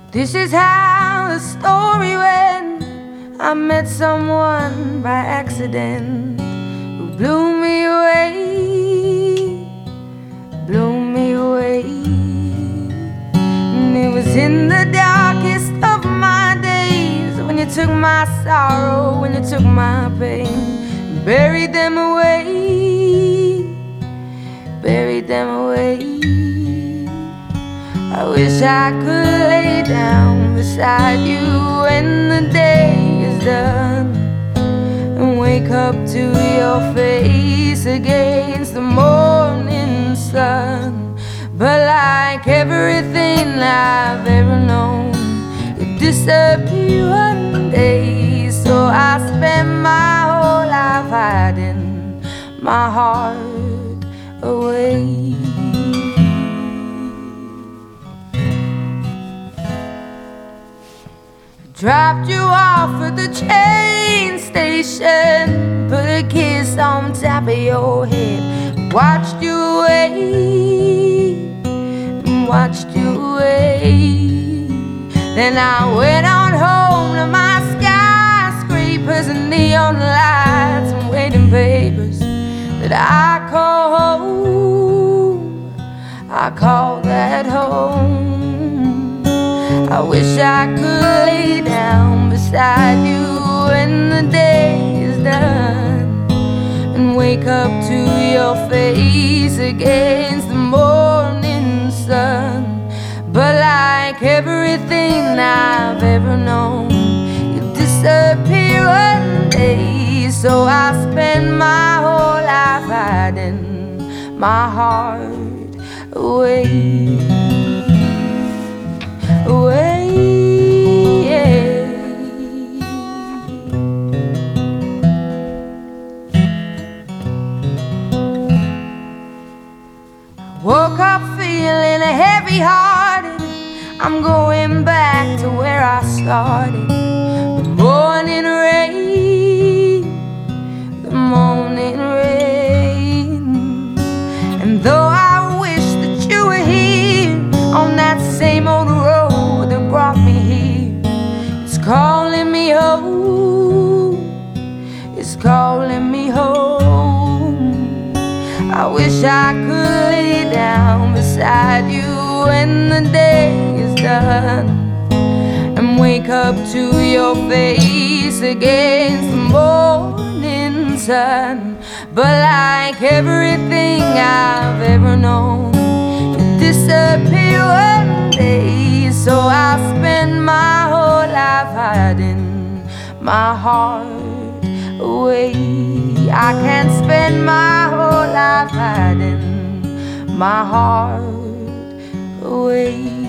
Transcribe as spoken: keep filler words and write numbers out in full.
This is how the story went. I met someone by accident who blew me away, blew me away. And it was in the darkest of my days when you took my sorrow, when you took my pain, buried them away, buried them away. I wish I could lay down beside you when the day is done and wake up to your face against the morning sun. But like everything I've ever known, you disappear one day. So I spend my whole life hiding my heart away. Dropped you off at the train station, put a kiss on top of your head, watched you away, watched you away. Then I went on home to my skyscrapers and neon lights and waiting papers that I call home. I call that home. I wish I could lay down beside you when the day is done and wake up to your face against the morning sun. But like everything I've ever known, you disappear one day. So I spend my whole life hiding my heart away, away, yeah. Woke up feeling heavy-hearted. I'm going back to where I started. The morning rain, the morning rain. And though I wish that you were here on that same old road that brought me here, it's calling me home, it's calling me home. I wish I could lay down beside you when the day is done and wake up to your face against the morning sun. But like everything I've ever known, you disappear one day. So I spend my whole life hiding my heart away. I can't spend my whole life hiding my heart away.